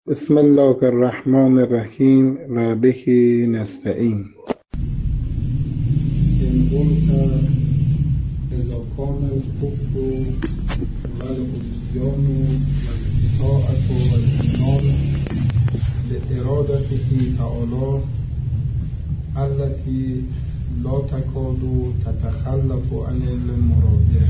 بسم الله الرحمن الرحیم و به نستعین. إن قلت إذا كان الكفر والعصيان والإطاعة والإيمان لإرادته تعالى التي لا تكاد تتخلف عن المراد.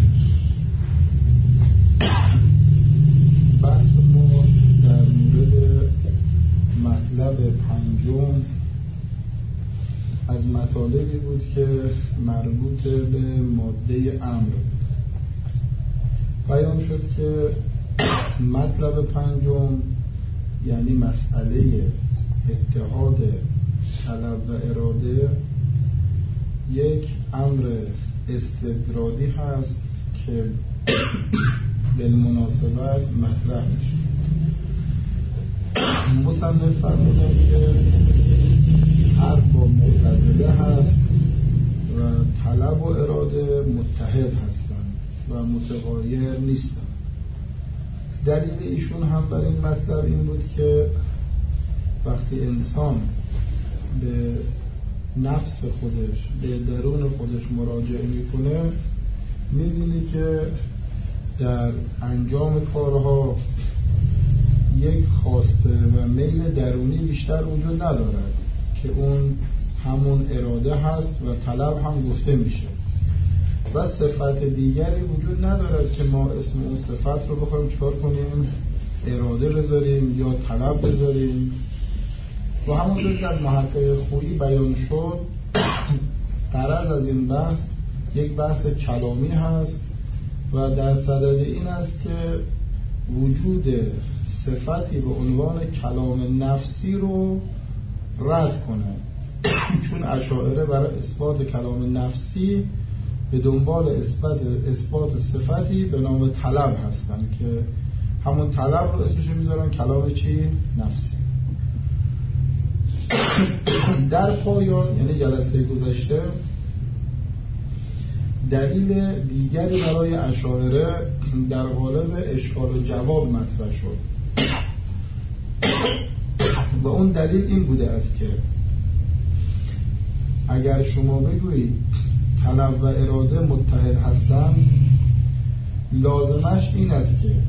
بحث ما در مورد مطلب پنجم از مطالبی بود که مربوط به ماده امر. بیان شد که مطلب پنجم یعنی مسئله اتحاد طلب و اراده یک امر استدراجی هست که بالمناسبت مطرح میشه. مصنف فرمودن که حرف با معتزله هست و طلب و اراده متحد هستند و متغایر نیستند. دلیل ایشون هم بر این مطلب این بود که وقتی انسان به نفس خودش، به درون خودش مراجعه میکنه، میبینی که در انجام کارها یک خواسته و میل درونی بیشتر وجود ندارد که اون همون اراده هست و طلب هم گفته میشه و صفت دیگری وجود ندارد که ما اسم اون صفت رو بخوایم چکار کنیم، اراده بذاریم یا طلب بذاریم. و همونطور که از محقق خویی بیان شد، غرض از این بحث یک بحث کلامی هست و در صدد این است که وجود صفتی به عنوان کلام نفسی رو رد کنه، چون اشاعره برای اثبات کلام نفسی به دنبال اثبات صفتی به نام طلب هستن که همون طلب رو اسمش میذارن کلام چی؟ نفسی. در پایان یعنی جلسه گذشته دلیل دیگری برای اشاعره در قالب اشکال و جواب مطرح شد و اون دلیل این بوده است که اگر شما بگویید طلب و اراده متحد هستند، لازمش این است که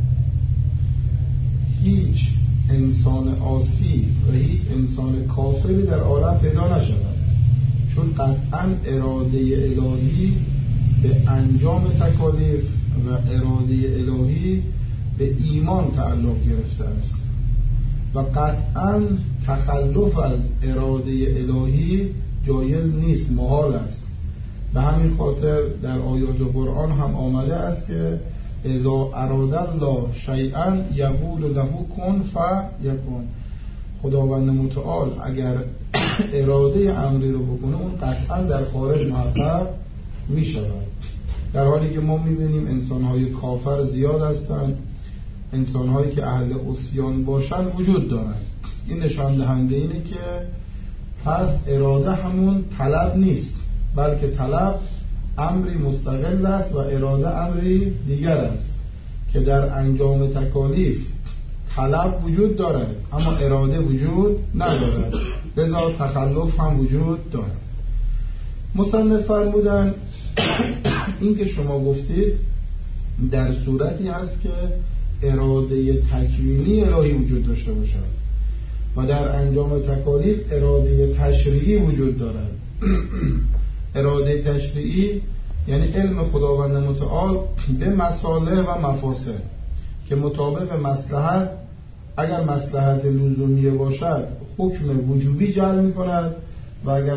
هیچ انسان عاصی و هیچ انسان کافری در عالم پیدا نشود، چون قطعاً اراده الهی به انجام تکالیف و اراده الهی به ایمان تعلق گرفته است و قطعاً تخلف از اراده الهی جایز نیست، محال است. به همین خاطر در آیات قرآن هم آمده است که اذا اراد الله شیئا یقول له کن فیکون. خداوند متعال اگر اراده امری رو بکنه اون قطعا در خارج محقق می شود. در حالی که ما می بینیم انسان‌های کافر زیاد هستند، انسان‌هایی که اهل عصیان باشند وجود دارند. این نشان دهنده اینه که پس اراده همون طلب نیست، بلکه طلب امری مستقل است و اراده امری دیگر است که در انجام تکالیف طلب وجود دارد اما اراده وجود ندارد، لذا تخلف هم وجود دارد. مصنف فرمودن این که شما گفتید در صورتی هست که اراده تکوینی الهی وجود داشته باشد و در انجام تکالیف اراده تشریعی وجود دارد. اراده تشریعی یعنی علم خداوند متعال به مصالح و مفاسد که مطابق مصلحت، اگر مصلحت لزومیه باشد حکم وجوبی جعل می کند و اگر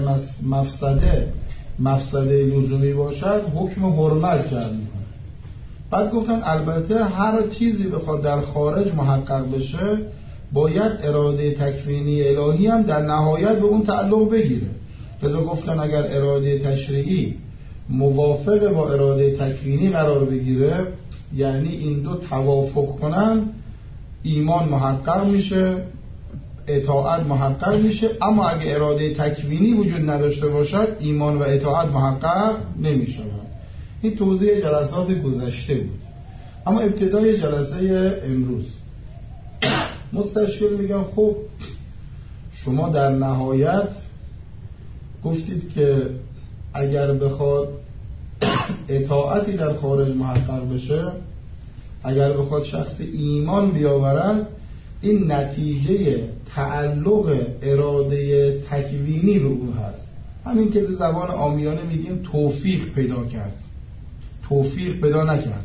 مفسده لزومی باشد حکم حرمت جعل می کند. بعد گفتن البته هر چیزی بخواد در خارج محقق بشه باید اراده تکوینی الهی هم در نهایت به اون تعلق بگیره. لذا گفتن اگر اراده تشریعی موافق با اراده تکوینی قرار بگیره، یعنی این دو توافق کنن، ایمان محقق میشه، اطاعت محقق میشه. اما اگه اراده تکوینی وجود نداشته باشد ایمان و اطاعت محقق نمیشه. این توضیح جلسات گذشته بود. اما ابتدای جلسه امروز مستشکل میگن خب شما در نهایت گفتید که اگر بخواد اطاعتی در خارج محقق بشه، اگر بخواد شخص ایمان بیاورد، این نتیجه تعلق اراده تکوینی به او هست. همین که زبان عامیانه میگیم توفیق پیدا کرد، توفیق پیدا نکرد.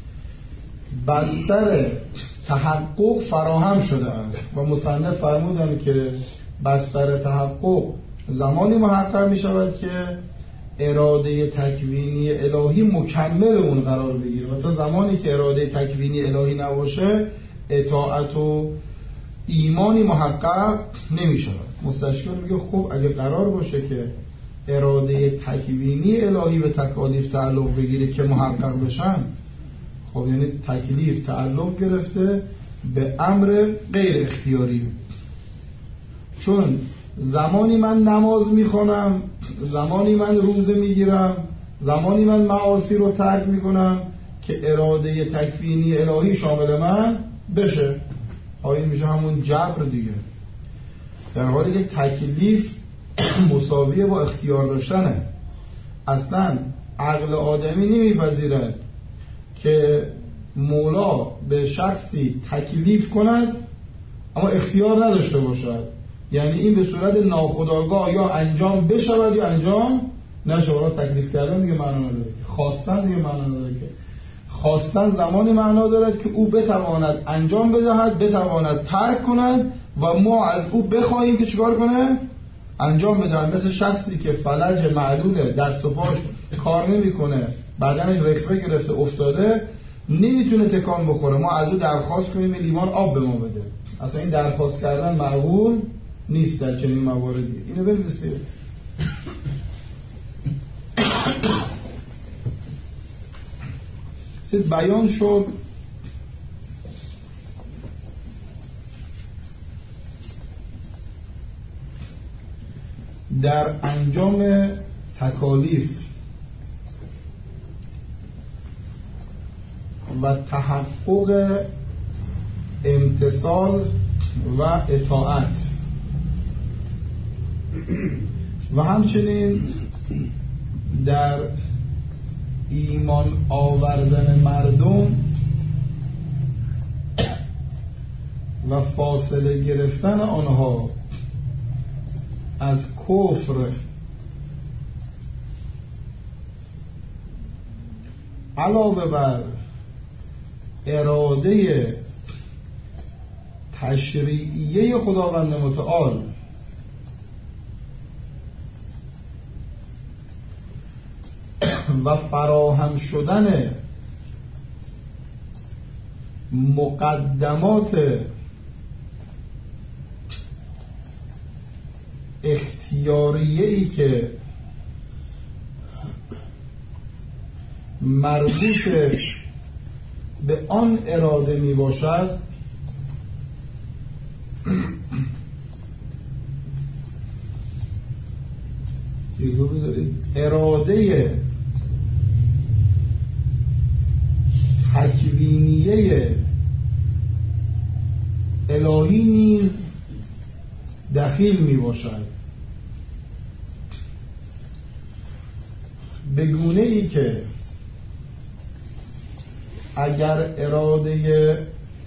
بستر تحقق فراهم شده است و مصنف فرمودن که بستر تحقق زمانی محقق می شود که اراده تکوینی الهی مکمل اون قرار بگیره و تا زمانی که اراده تکوینی الهی نباشه اطاعت و ایمانی محقق نمی شود. مستشکل میگه خب اگه قرار باشه که اراده تکوینی الهی به تکالیف تعلق بگیره که محقق بشن، خب یعنی تکلیف تعلق گرفته به امر غیر اختیاری. چون زمانی من نماز میخونم، زمانی من روزه میگیرم، زمانی من معاصی رو ترک میکنم که اراده تکوینی الهی شامل من بشه، این میشه همون جبر دیگه. در حالی که تکلیف مساویه با اختیار داشتنه. اصلا عقل آدمی نمیپذیرد که مولا به شخصی تکلیف کند اما اختیار نداشته باشد. یعنی این به صورت ناخودآگاه یا انجام بشود یا انجام نشود. تکلیف کردن دیگه معنا نداره، خواستن دیگه معنا نداره. که خواستن زمانی معنا دارد که او بتواند انجام بدهد، بتواند ترک کند و ما از او بخواهیم که چیکار کنه؟ انجام بدهد. مثل شخصی که فلج معلوله، دست و پاش کار نمیکنه، بدنش رخوه گرفته افتاده، نمیتونه تکان بخوره، ما از او درخواست کنیم لیوان آب به ما بده. اصلا این درخواست کردن معقول نیست در چنین مواردی. اینو بنویسید. بیان شد در انجام تکالیف و تحقق امتثال و اطاعت و همچنین در ایمان آوردن مردم و فاصله گرفتن آنها از کفر علاوه بر اراده تشریعیه خداوند متعال و فراهم شدن مقدمات اختیاریه‌ای که مربوط به آن اراده می باشد اراده تکوینیه الهی نیز دخیل می باشد، به گونه ای که اگر اراده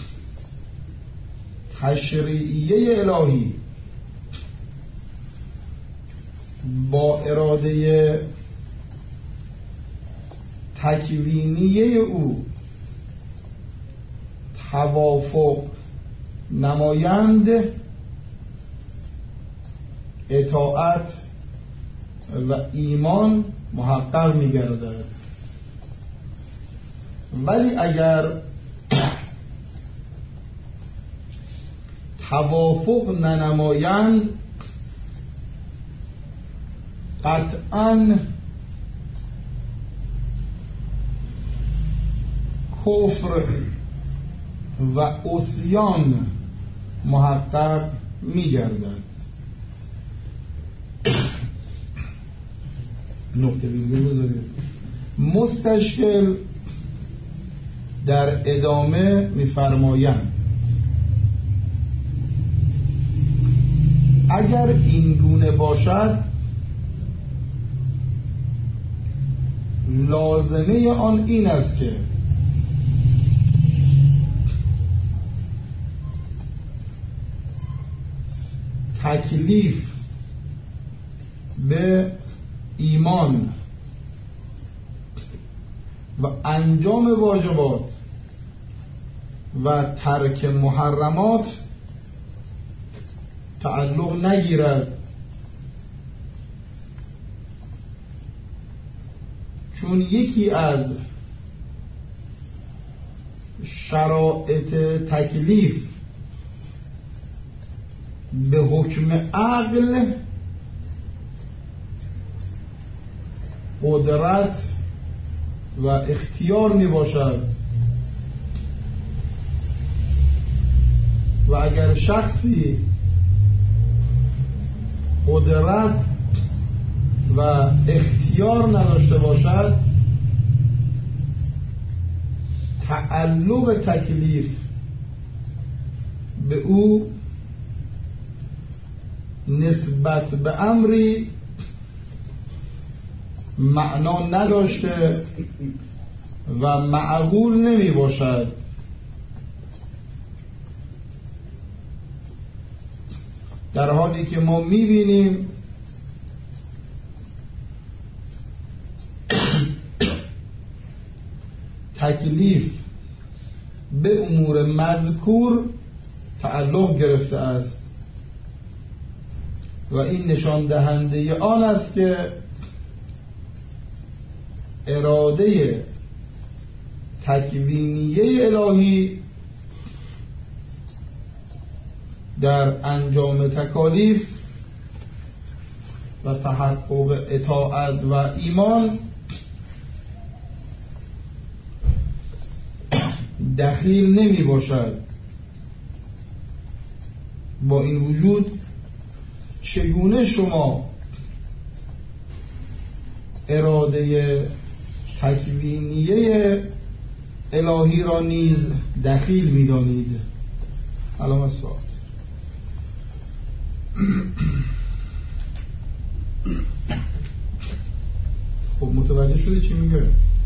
تشریعیه الهی با اراده تکوینیه او توافق نمایند، اطاعت و ایمان محقق می‌گردد. ولی اگر توافق ننمایند، قطعاً کفر و عصیان محقق می‌گردد. نقطه ویرگول بذارید. مستشکل در ادامه می‌فرمایند اگر این گونه باشد لازمه آن این است که تکلیف به ایمان و انجام واجبات و ترک محرمات تعلق نگیرد، چون یکی از شرایط تکلیف به حکم عقل قدرت و اختیار می باشد و اگر شخصی قدرت و اختیار نداشته باشد تعلق تکلیف به او نسبت به امری معنا نداشته و معقول نمی باشد. در حالی که ما می بینیم تکلیف به امور مذکور تعلق گرفته است و این نشان دهنده آن است که اراده تکوینیه الهی در انجام تکالیف و تحقق اطاعت و ایمان دخیل نمی باشد. با این وجود چگونه شما اراده تکوینیه الهی را نیز دخیل می دانید؟ علامت سوال. خب متوجه شدی چی میگه؟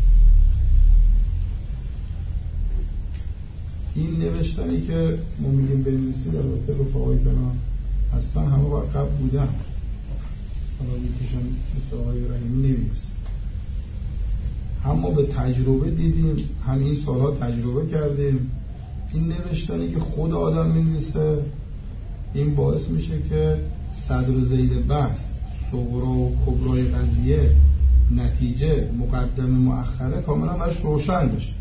این نوشتنی که ما میگیم بنویسید البته رفقای کنار هستن همه با قبل بودن، حالا یکیشون مثل آقای رحیمی نمی‌نویسه. هم ما به تجربه دیدیم، هم این سالها تجربه کردیم. این نوشتنی که خود آدم می‌نویسه این باعث میشه که صدر و ذیل بحث، صغرا و کبرای قضیه، نتیجه، مقدمه، مؤخره کاملا براش روشن بشه.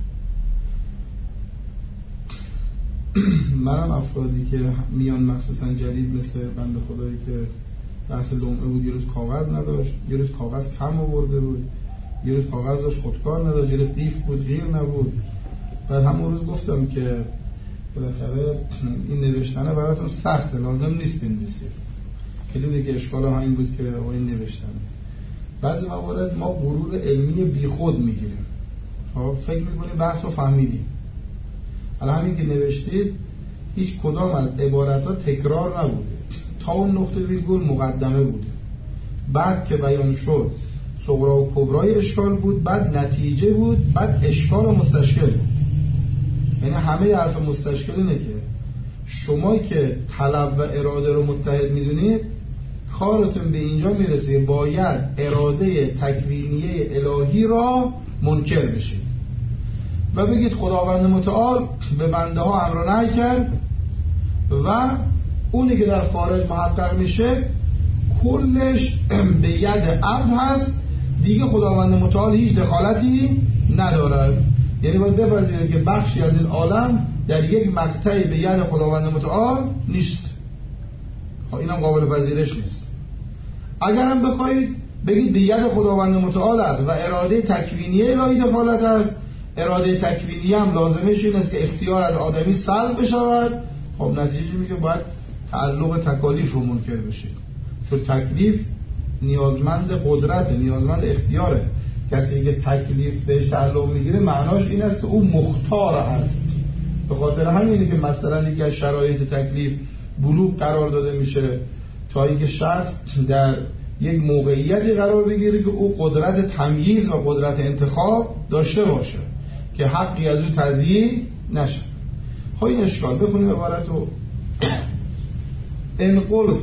منم افرادی که میان مخصوصا جدید مثل بنده خدایی که بحث لمعه بود، یه روز کاغذ نداشت، یه روز کاغذ کم آورده بود، یه روز کاغذ داشت خودکار نداشت، یه روز قیف بود غیر نبود. بعد همون روز گفتم که بالاخره این نوشتنه براتون سخته، لازم نیست بنویسید. خیلی که اشکال هم این بود که این نوشتنه بعضی موارد ما غرور علمی بیخود میگیریم، فکر میکنیم بحث رو فهمیدیم. حالا همین که نوشتید هیچ کدام از عبارت‌ها تکرار نبوده، تا اون نقطه ویرگول مقدمه بوده، بعد که بیان شد صغرا و کبرای اشکال بود، بعد نتیجه بود، بعد اشکال و مستشکل بود. یعنی همه حرف مستشکل اینه که شما که طلب و اراده رو متحد میدونید کارتون به اینجا میرسه باید اراده تکوینیه الهی را منکر بشید و بگید خداوند متعال به بنده ها امر و نهی کرد و اونی که در خارج محقق میشه کلش به ید عبد هست، دیگه خداوند متعال هیچ دخالتی ندارد. یعنی باید بپذیرید که بخشی از این عالم در یک مقطعی به ید خداوند متعال نیست. اینم قابل پذیرش نیست. اگر هم بخواید بگید به ید خداوند متعال است و اراده تکوینیه الهی دخالت است، اراده تکوینی هم لازمش این است که اختیار از آدمی سلب بشود، خب نتیجه میگه باید تعلق تکالیف رو منکر بشید، چون تکلیف نیازمند قدرت، نیازمند اختیاره. کسی که تکلیف بهش تعلق میگیره معناش این است که او مختار است. به خاطر همینه که مثلا یکی از شرایط تکلیف بلوغ قرار داده میشه تا اینکه شخص در یک موقعیتی قرار بگیره که او قدرت تمییز و قدرت انتخاب داشته باشه که حقی از او تضییع نشه. خب این اشکال بخونیم عبارت رو. ان قلت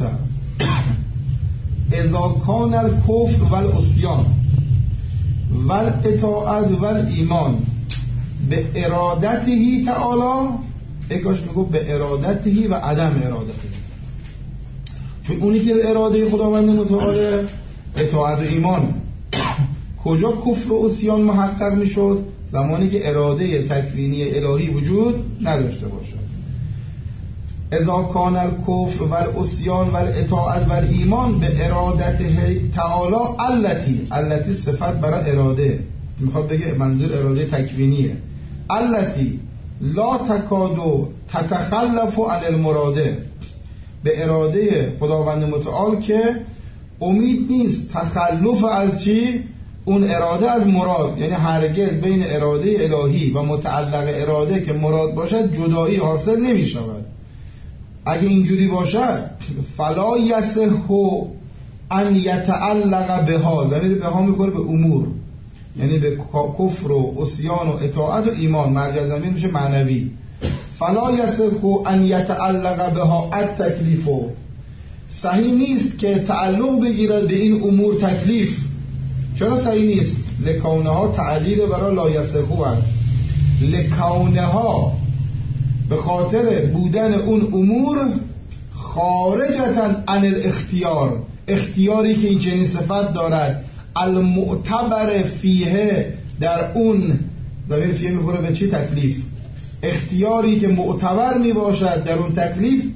اذا کان الکفر والعصیان والاطاعت والایمان به ارادته تعالی، اگاش میگو به ارادته و عدم ارادته، چون اونی که به اراده خداوند متعال اطاعت و ایمان، کجا کفر و عصیان محقق میشد؟ زمانی که اراده تکوینی الهی وجود نداشته باشد. اذا کان الکفر والعصیان والاطاعت والایمان به ارادته تعالی التی صفت برای اراده، میخواد بگه منظور اراده تکوینیه، التی لا تکادو تتخلف عن المراده، به اراده خداوند متعال که امید نیست تخلف از چی؟ اون اراده از مراد، یعنی هرگز بین اراده الهی و متعلق اراده که مراد باشد جدایی حاصل نمی شود. اگه اینجوری باشد فلا یصح ان یتعلق بها، یعنی بها میخوره به امور، یعنی به کفر و عصیان و اطاعت و ایمان، مرجع زمین میشه معنوی. فلا یصح ان یتعلق بها التکلیف، صحیح نیست که تعلق بگیرد به این امور تکلیف. چرا صحیح نیست؟ لکونها تعلیل برای لا یصح است، لکونها به خاطر بودن اون امور خارجتن عن الاختیار، اختیاری که این چنین صفت دارد، المعتبر فیه، در اون ضمیر فیه میخوره به چی؟ تکلیف. اختیاری که معتبر میباشد در اون تکلیف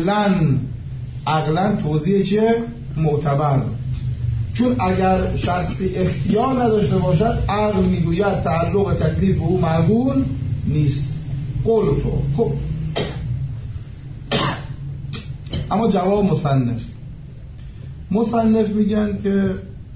عقلاً توضیح چیه؟ معتبر. چون اگر شخصی اختیار نداشته باشد عقل میگوید تعلق تکلیف به او معقول نیست. قول تو خب، اما جواب مصنف میگن که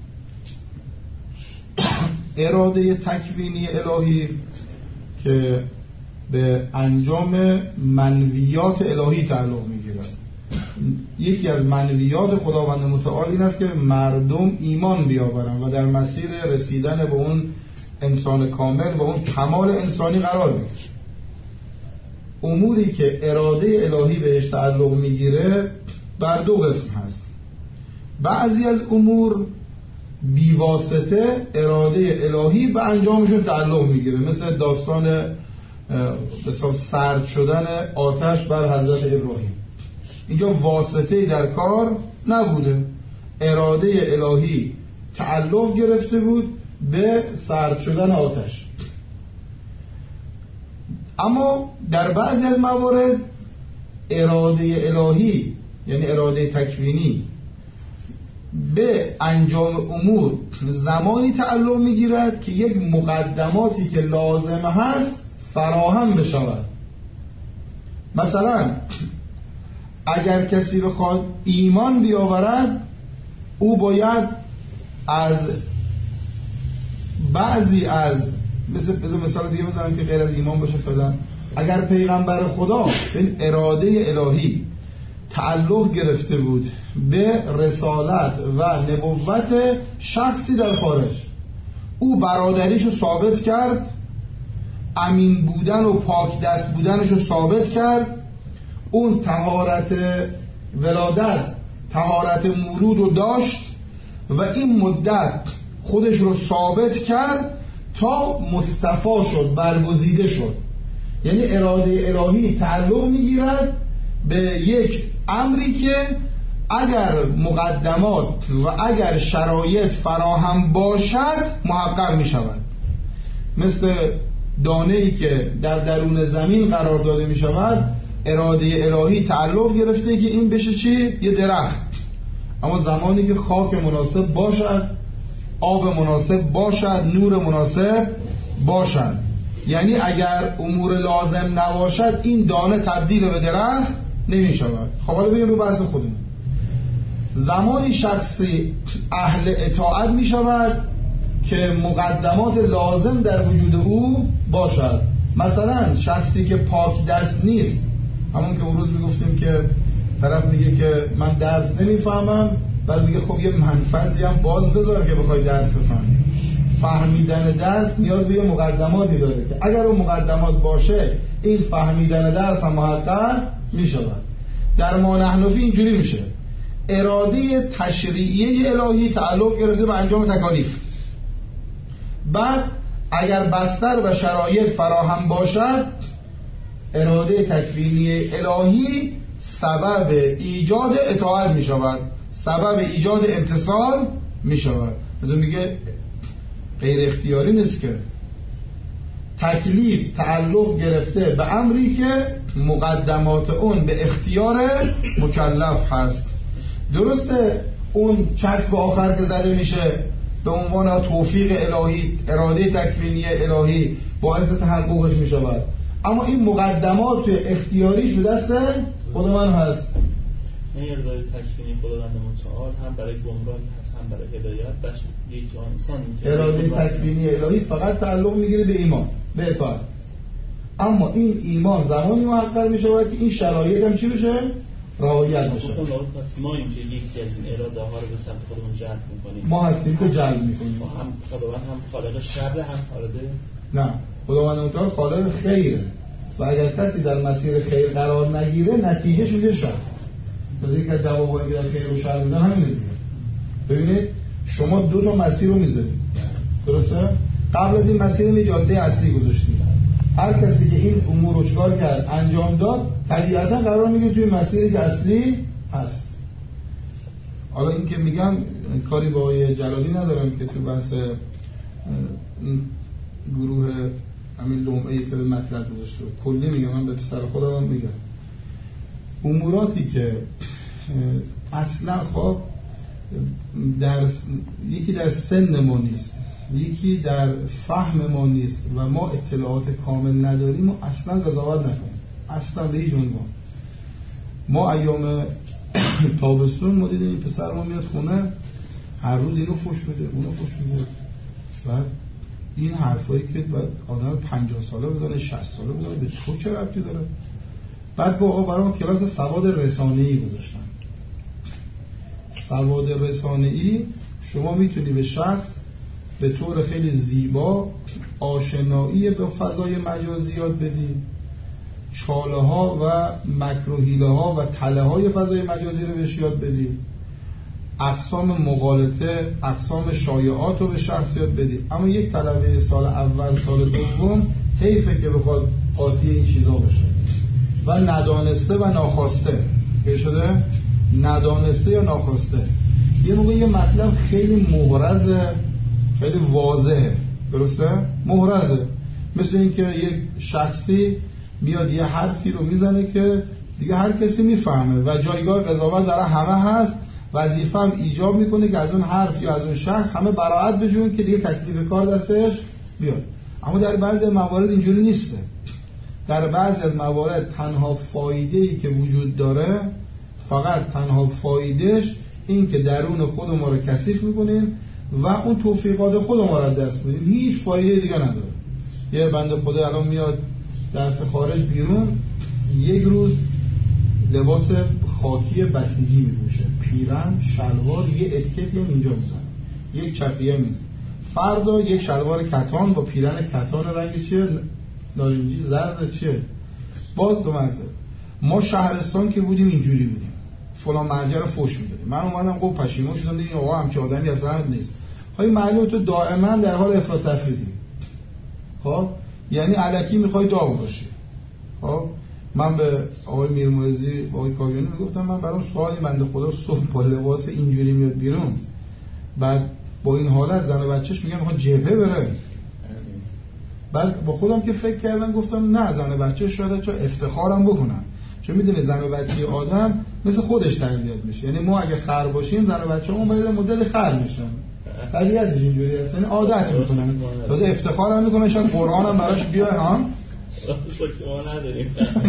اراده تکوینی الهی که به انجام منویات الهی تعلق میگیرد، یکی از منویات خداوند متعال این است که مردم ایمان بیاورند و در مسیر رسیدن به اون انسان کامل و اون کمال انسانی قرار بگیرند. اموری که اراده الهی بهش تعلق میگیره بر دو قسم هست. بعضی از امور بیواسطه اراده الهی به انجامشون تعلق میگیره، مثل داستان بسیار سرد شدن آتش بر حضرت ابراهیم. اینجا واسطه‌ای در کار نبوده، اراده الهی تعلق گرفته بود به سرد شدن آتش. اما در بعضی از موارد اراده الهی، یعنی اراده تکوینی، به انجام امور زمانی تعلق میگیرد که یک مقدماتی که لازم هست فراهم بشود. مثلا اگر کسی بخواد ایمان بیاورد، او باید از بعضی از مثال دیگه بزنم که غیر از ایمان باشه فعلا، اگر پیغمبر خدا به اراده الهی تعلق گرفته بود به رسالت و نبوت شخصی در خارج، او برادریشو ثابت کرد، امین بودن و پاک دست بودنشو ثابت کرد، اون طهارت ولادت، طهارت مولود رو داشت و این مدت خودش رو ثابت کرد تا مصطفی شد، برگزیده شد. یعنی اراده الهی تعلق میگیرد به یک امری که اگر مقدمات و اگر شرایط فراهم باشد محقق می شود. مثل دانه‌ای که در درون زمین قرار داده می شود، اراده الهی تعلق گرفته که این بشه چی؟ یه درخت. اما زمانی که خاک مناسب باشد، آب مناسب باشد، نور مناسب باشد، یعنی اگر امور لازم نباشد این دانه تبدیل به درخت نمی شود. خب حالا بگیم رو بحث خودمون. زمانی شخصی اهل اطاعت می شود که مقدمات لازم در وجود او باشد. مثلا شخصی که پاک دست نیست، همون که اون روز می گفتیم که طرف میگه که من درس نمیفهمم، بعد میگه خب یه منفذی هم باز بذار که بخوای درس بفهمی. فهمیدن درس نیاز به یه مقدماتی داره که اگر اون مقدمات باشه این فهمیدن درس هم محقق میشود. در ما نحنفی اینجوری میشه: اراده تشریعیه الهی تعلق گرفته به انجام تکالیف، بعد اگر بستر و شرایط فراهم باشد اراده تکوینی الهی سبب ایجاد اطاعت می شود، سبب ایجاد امتثال می شود. مثلا میگه غیر اختیاری نیست که تکلیف تعلق گرفته به امری که مقدمات اون به اختیار مکلف هست. درسته اون چسب آخر که زده میشه به عنوان توفیق الهی، اراده تکوینی الهی باعث تحققش می شود، اما این مقدمات اختیاریش به دست خود من هست. این اراده تکوینی خداوند متعال هم برای گمراهی هست هم برای هدایت. بخش یک انسان اراده تکوینی الهی فقط تعلق میگیره به ایمان، به اطاعت، اما این ایمان زمانی محقق می شود که این شرایط هم چی بشه؟ رعایت بشه. پس ما این که یکی از این اراده ها رو به سمت خودمون جلب میکنیم، ما هستیم که جلب میکنیم. ما هم خداوند هم خالق شر هم خالق نه، خداوند متعال خالق خیره و اگر کسی در مسیر خیر قرار نگیره نتیجهش میشه شر. بذارید که جوابایی که در خیر و شر میدن همینه دیگه. ببینید شما دو تا مسیر رو میذارید، درسته؟ قبل از این مسیر می جاده اصلی گذاشتید. هر کسی که این امور رو چکار کرد انجام داد طبیعتا قرار میگه توی مسیری که اصلی هست. حالا این که میگم کاری با آقای جلالی ندارم که تو بحث گروه همین لومعی که مطلب گذاشته، کلی میگم، من به پسر خودم میگم اموراتی که اصلا خب یکی در سن ما نیست، یکی در فهم ما نیست و ما اطلاعات کامل نداریم و اصلا قضاوت نکنیم، اصلا به هیچ عنوان. ما ایام تابستون ما دیدیم این پسر ما میاد خونه هر روز اینو فوش بده اونو فوش بده، بعد این حرفایی که بعد آدم 50 ساله بزنه 60 ساله بزنه به تو چه ربطی داره؟ بعد با برای ما کلاس سواد رسانه‌ای گذاشتن. سواد رسانه‌ای شما میتونی به شخص به طور خیلی زیبا آشنایی به فضای مجازی یاد بدی، چاله ها و مکروهیله ها و تله های فضای مجازی رو بهش یاد بدی، اقسام مغالطه، اقسام شایعات رو به شخص یاد بدی. اما یک طلبه سال اول سال دوم حیفه که بخواد قاطی این چیزا بشه و ندانسته و ناخواسته که شده ندانسته یا ناخواسته یه موقع یه مطلب خیلی محرزه، خیلی واضحه، درسته؟ محرزه. مثل این که یک شخصی میاد یه حرفی رو میزنه که دیگه هر کسی میفهمه و جایگاه قضاوت در همه هست، وظیفه هم ایجاب میکنه که از اون حرف یا از اون شخص همه براءت بجوین که دیگه تکلیف کار دستش بیاد. اما در بعضی موارد اینجوری نیسته. در بعضی از موارد تنها فایده‌ای که وجود داره، فقط تنها فایدهش این که درون خود ما رو کثیف میکنیم و اون توفیقات خود ما رو دست میدیم، هیچ فایده دیگه نداره. یه بنده خدا الان میاد درس خارج بیرون، یک روز لباس خاکی بسیجی میپوشه، پیرن، شلوار، یه اتکتی هم اینجا میزنه، یک چفیه میزنه. فردا یک شلوار کتان با پیرن کتان رنگ چیه؟ نارنجی، زرد، چیه؟ باز دو مرتبه. ما شهرستان که بودیم اینجوری بودیم، فلان مرجع رو فوش میدادیم. من اومدم گفت پشیمون شدم دیگه آقا همچه آدمی اصلا نیست. های معلومه تو دائما در حال افراط تفریطی. خب یعنی الکی میخوای داغ باشی. خب من به آقای میرموعظی و آقای کاویانی میگفتم من برام سوالی بنده خدا صبح با لباس اینجوری میاد بیرون، بعد با این حالت زن و بچهش میگن میخواد جبهه بره. بعد با خودم که فکر کردم گفتم نه، زن و بچه شاید چون افتخارم بکنن، چون میدونی زن و بچه آدم مثل خودش تربیت میشه. یعنی ما اگه خر باشیم زن و بچه‌مون باید مدل خر میشن، طبیعتش اینجوری هست، یعنی عادت میکنن، تازه افتخارم میکنن، شاید قرآن هم براش بیاد ها شما نداریم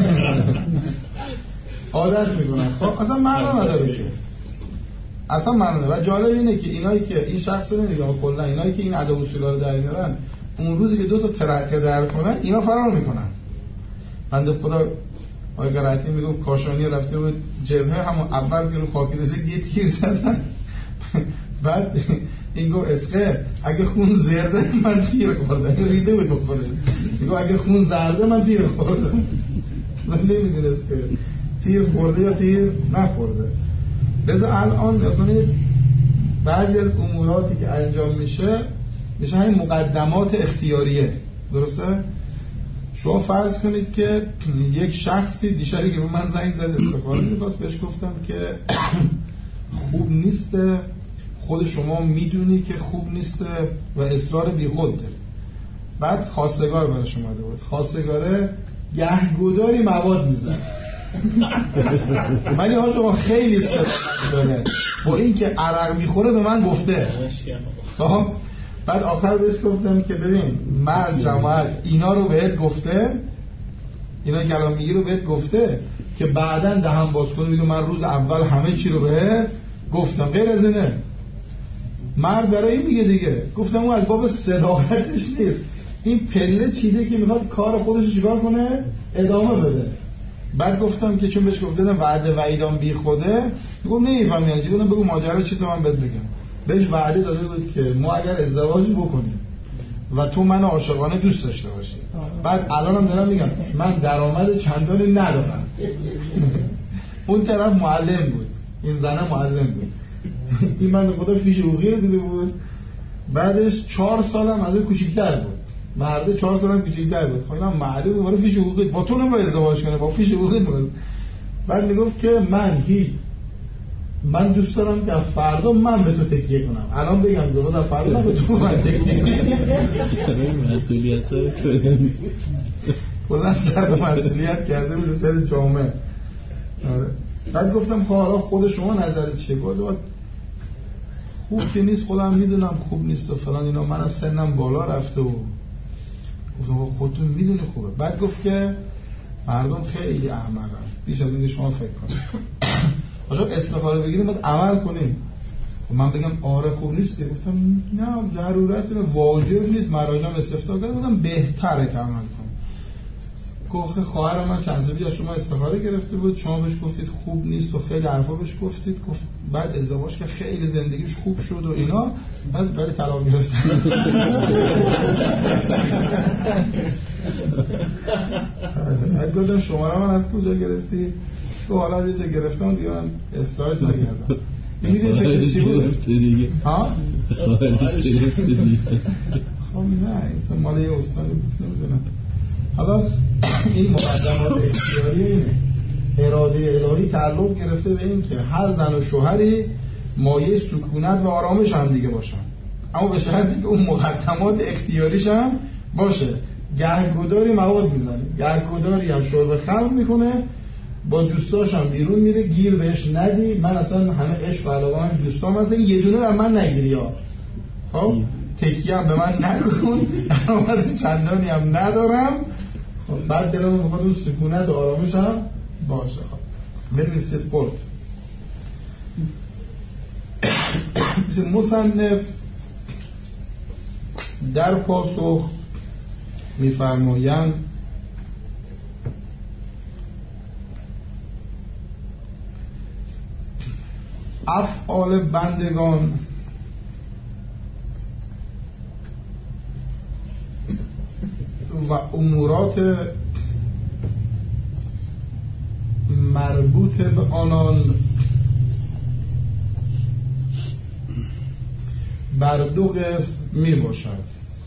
عادت میکنن. خب اصلا معنا نداره که، اصلا معنا نداره. و جالب اینه که اینایی که این شخص رو نمیگم، کلا اینایی که این ادا اصولا رو در میارن، اون روزی که دو تا ترقه در کنن اینا فرار میکنن. بنده خدا آقای قرائتی میگفت کاشانی رفته بود جبهه، همون اول که رو خاک رسید یه تیر زدن. بعد این گفت اسقه اگه خون زرده من تیر خوردم، ریده بود بخوره. میگو اگه خون زرده من تیر خوردم. من نمیدونست که تیر خورده یا تیر نخورده. لذا الان بکنید بعضی از اموراتی که انجام میشه همین مقدمات اختیاریه. درسته؟ شما فرض کنید که یک شخصی دیشبی که به من زنگ زد استخاره می‌خواست، بهش گفتم که خوب نیسته، خود شما میدونی که خوب نیسته و اصرار بی خود داره. بعد خواستگار برای شما اومده بود، خواستگاره گهگداری مواد میزنه. ولی ها شما خیلی استفاده داره با این که عرق میخوره به من گفته. بعد آخر بهش گفتم که ببین مرد جماعت اینا رو بهت گفته، اینا که الان میگی رو بهت گفته که بعداً دهن باز کنی میگه من روز اول همه چی رو بهت گفتم، غیر از اینه. مرد برای این میگه دیگه. گفتم اون از باب صداقتش نیست، این پله چیده که میخواد کار خودش رو چیکار کنه، ادامه بده. بعد گفتم که چون بهش گفتم وعده وعیدان بی خوده، میگم نمیفهمی یعنی چی. گفتم بگو ماجرا چی تو من بهت بگم. بهش وعده داده بود که ما اگر ازدواج بکنیم و تو منو عاشقانه دوست داشته باشی. بعد الانم دارم میگم من درآمد چندانی ندارم. اون طرف معلم بود، این زنه معلم بود. این من به خدا فیش حقوقی رو دیده بود. بعدش 4 سالم از اون کوچیک‌تر بود، مرده 4 سالم کوچیک‌تر بود. خب اینم معلم بود، فیش حقوقی با تو نمی‌خواد ازدواج کنه، با فیش حقوقی بود. بعد میگفت که من دوست دارم که فردا من به تو تکیه کنم. الان بگم که فردا به تو من تکیه کنم. مسئولیت رو کنم. کلا سر مسئولیت کرده بود سر جامعه. بعد گفتم حالا خود شما نظرت چیه؟ گفت خوب که نیست، خودم میدونم خوب نیست و فلان اینا، منم سنم بالا رفته و گفتم خودتون میدونی خوبه. بعد گفت که مردم خیلی احمقن، بیش از اینکه شما فکر کنید. آقا استخاره بگیریم بعد عمل کنیم. من بگم آره خوب نیست، گفتم نه ضرورت واجب نیست، مراجعم استفتاء کردم گفتم بهتره که عمل کنیم. گفت خواهر من چند سالی از شما استخاره گرفته بود، شما بهش گفتید خوب نیست و خیلی حرفا بهش گفتید، گفت بعد ازدواج که خیلی زندگیش خوب شد و اینا، بعد برای طلاق گرفتن. بعد گفتم شماره من از کجا گرفتی؟ تو حالا یه جا گرفتم دیگه من استراحت نکردم. می‌دونی فکر چی بود؟ ها؟ خب نه این مال یه استانی بود نمیدونم. حالا این مقدمات اختیاری اینه. اراده الهی تعلق گرفته به این که هر زن و شوهری مایه سکونت و آرامش هم دیگه باشن، اما به شرطی که اون مقدمات اختیاریش هم باشه. گهگداری مواد میزنه، گهگداری هم شرب خمر میکنه، با دوستاش هم بیرون میره، گیر بهش ندی. من اصلا همه عشق و علاقه من دوستام هستن، یه دونه در من نگیری ها. خب تکیه هم به من نکن، درآمد چندانی هم ندارم. خب بعد دلم میخواد اون سکونت و آرامش هم باشه. خب بنویسید برد. مصنف در پاسخ میفرمایند افعال بندگان و امورات مربوط به آنان بر 2 قسم می باشد.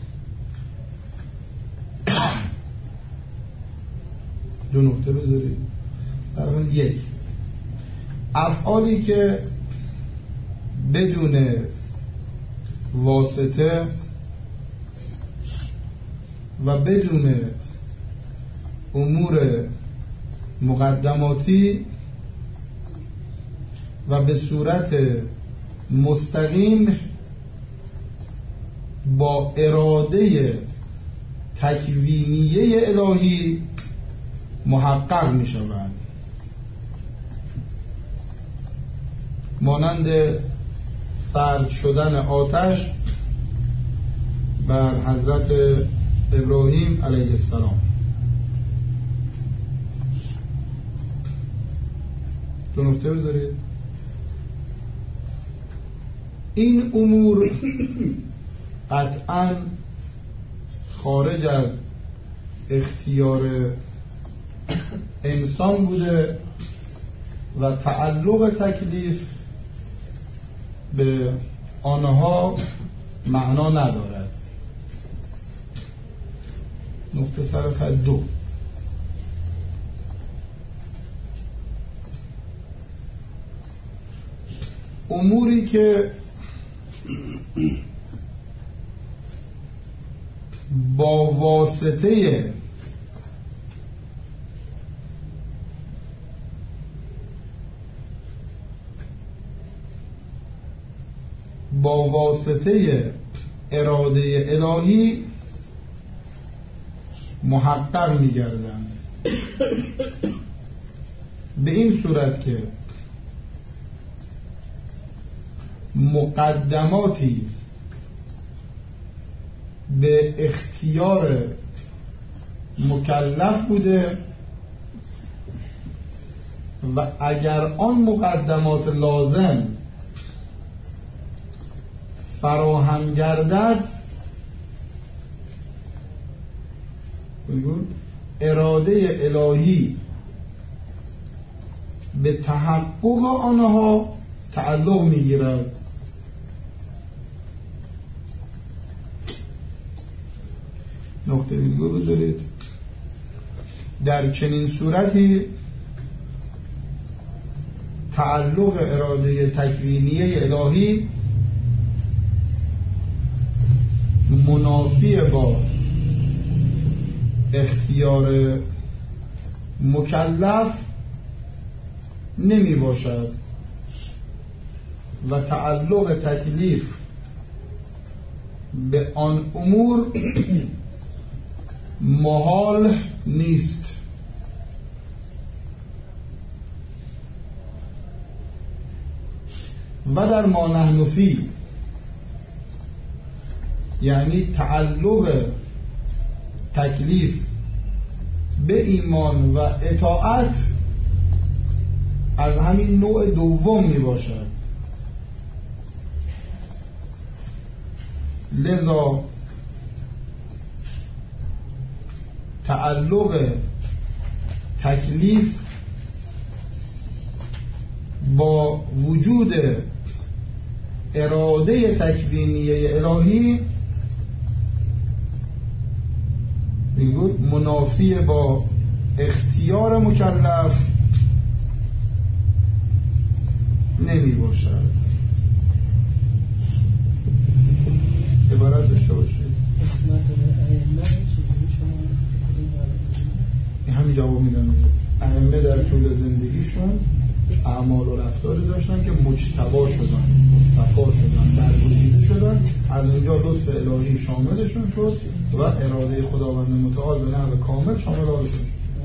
دو نقطه بذارید سرمون. 1 افعالی که بدون واسطه و بدون امور مقدماتی و به صورت مستقیم با اراده تکوینیه الهی محقق می شوند، مانند سرد شدن آتش بر حضرت ابراهیم علیه السلام. دو نقطه بذارید. این امور قطعاً خارج از اختیار انسان بوده و تعلق تکلیف به آنها معنا ندارد. نقطه سر خط 2. اموری که با واسطه اراده الهی محقق می‌گردند، به این صورت که مقدماتی به اختیار مکلف بوده و اگر آن مقدمات لازم فراهم گردد اراده الهی به تحقق آنها تعلق میگیرد. نقطه دیگه بذارید. در چنین صورتی تعلق اراده تکوینیه الهی منافی با اختیار مکلف نمی باشد و تعلق تکلیف به آن امور محال نیست. و در ما نحن فی، یعنی تعلق تکلیف به ایمان و اطاعت از همین نوع دوم می باشد. لذا تعلق تکلیف با وجود اراده تکوینیه الهی میگوید منافی با اختیار مکلف نمی باشد. عبارت داشته باشید. همین جواب میدن. ائمه در طول زندگیشون اعمال و رفتاری داشتن که مجتبا شدن، مصطفی شدن، برگزیده شدن، از اونجا لطف الهی شاملشون شد و اراده خداوند متعال به نحو کامل شامل آنشون.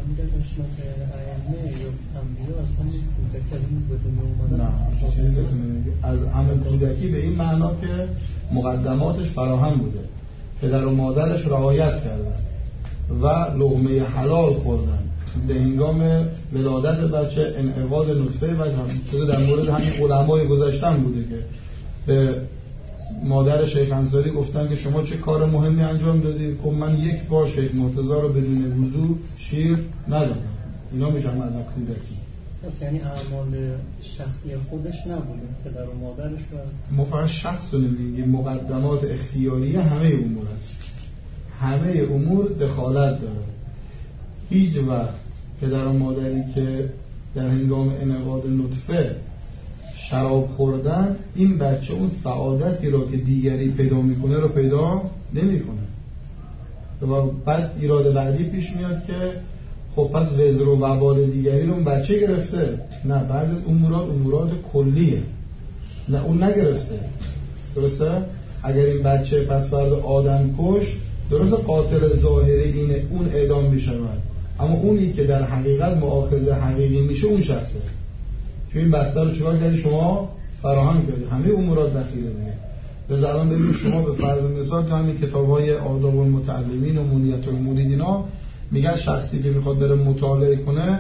از عمل کودکی به این معنا که مقدماتش فراهم بوده، پدر و مادرش رعایت کردن و لقمه حلال خوردن، به هنگام ولادت بچه انعقاد نطفه بچه هم در مورد همین علمای گذشتن بوده که به مادر شیخ انصاری گفتن که شما چه کار مهمی انجام دادی؟ خب من یک بار شیخ مرتضی رو بدون وضو شیر ندادم. اینا میشن از کودکی. پس یعنی اعمال شخصی خودش نبوده، پدر و مادرش و ما فقط شخص رو نمیگیم، مقدمات اختیاریه همه امور است، همه امور دخالت داره. هیچ وقت پدر و مادری که در هنگام انعقاد نطفه شراب خوردن، این بچه اون سعادتی رو که دیگری پیدا میکنه رو پیدا نمیکنه و بعد ایراد بعدی پیش میاد که خب پس وزر و وبال دیگری رو اون بچه گرفته. نه، بعضی امورات کلیه، نه اون نگرفته. درسته؟ اگر این بچه پس فرد آدم کش، درسته قاتل ظاهری اینه، اون اعدام میشود، اما اونی که در حقیقت مؤاخذه حقیقی میشه اون شخصه، چون این بسته رو چیکار کردی شما؟ فراهم کردی، همه امورات دخیله دیگه. لذا الان ببینید شما به فرض مثال تو همین کتاب‌های آداب المتعلمین و منیت المرید اینا میگن شخصی که میخواد بره مطالعه کنه